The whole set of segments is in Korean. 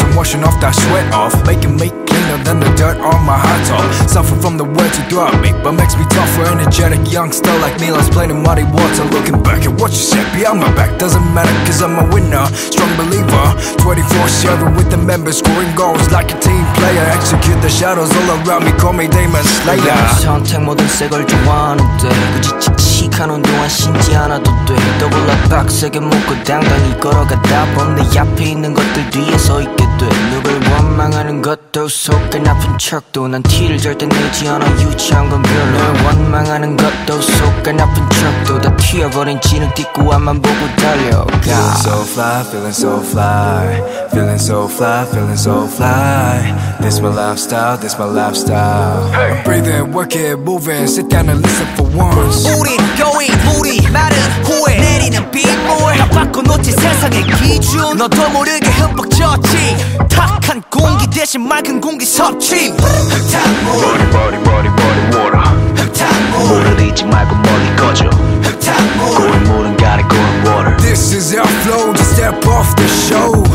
I'm washing off that sweat off, making me cleaner than the dirt on my hot top. Suffer from the words you throw at me, but makes me tougher. Energetic youngster like me loves playing in muddy water. Looking back at what you said behind my back doesn't matter, cause I'm a winner, strong believer. 24/7 with the members, scoring goals like a team player. Execute the shadows all around me, call me Demon Slayer. 선택 모든 새걸 좋아하는데 굳이 칙칙한 운동화 신지 않아도 돼. 더블라 빡세게 묶고 당당히 걸어가다 보면 내 앞에 있는 것들 뒤에 서 있게 돼. 누굴 원망하는 것도 속은 아픈 척도 난 티를 절대 내지 않아. 유치한 건 별로. 원망하는 것도 속은 아픈 척도 다 튀어버린 지능 딛고 앞만 보고 달려가. Feeling so fly, feeling so fly, feeling so fly, feeling so fly. This my lifestyle, this my lifestyle. I'm breathing, working, moving, sit down and listen for once. 우린 going, 우리 말은 후회. 내리는 빗물 다 바꿔놓지 세상의 기준. 너도 모르게 흠뻑 젖지. 탁한 공기 대신 맑은 공기 섭취. 흙탕물 Body, body, body, water. 흙탕물 물을 잊지 말고 멀리 꺼져. 흙탕물 고인 물은 가래 고인 water. This is our flow, just step off the show.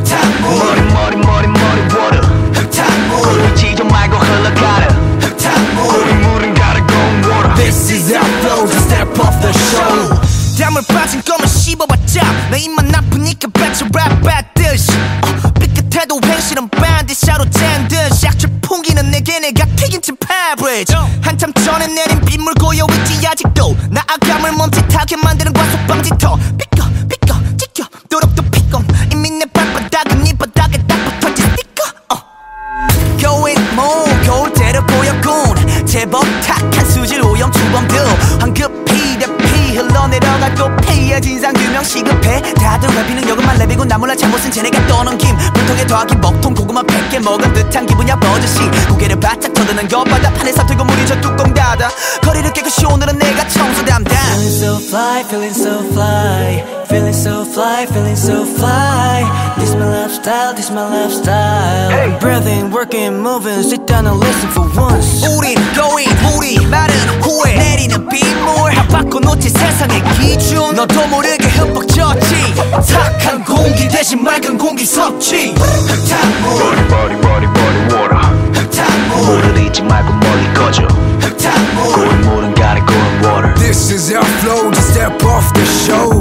흙탕물 머리 water. 흙탕물 고인 지져 말고 흘러가라. 흙탕물 고인 물은 가래 고인 water. This is our flow, just step off the show. 땀을 빠진 거면 씹어봤자 내 입만 나쁘니까 배쳐 랩 받듯이 삐끗해도 행실은 반드시로 짠 듯이 약출 풍기는 내게 내가 튀긴 듯 패브리지. 한참 전에 내린 빗물 고여있지 아직도 나아감을 멈칫하게 만드는 과속방지턱. 삐꺼 찍혀 도력도 피꺼 이미 내 발바닥은 이 바닥에 딱 붙어진 스티커. Going move 겨울 때려 보였군. 제법 탁한 수질 오염 주범들 황급히 대피 흘러내려가 또 피해 진상 규명 시급해. 다들 회피는 여금만 내비고 나 몰라 잘못은 쟤네가 떠넘김. 물통에 더하기 먹통 고구마 100개 먹은 듯한 기분이야 버젓이. 고개를 바짝 터드는 곁바다 판에서 들고 물이 저 뚜껑 닫아. 거리를 깨끗이 오늘은 내가 청소 담당. Feeling so fly, feeling so fly, feeling so fly, feeling so fly. This my lifestyle, this my lifestyle. I'm breathing, working, moving, sit down and listen for once. 우린 going, 우리 말은 후회. 내리는 빗물 다 바꿔놓지 세상의 기준. 너도 모르게 흠뻑 젖지. 탁한 공기 대신 맑은 공기 섭취. 흙탕물 Body, body, body, water. 흙탕물 물을 잊지 말고 멀리 꺼져. 흙탕물 고인 물은 가래 고인 water. This is our flow, just step off the show.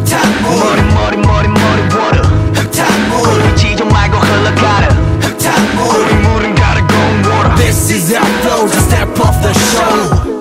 흙탕물 머리 water. 흙탕물 고인 지져 말고 흘러가라. 흙탕물 고인 물은 가래 고인 water. This is our flow, just step off the show.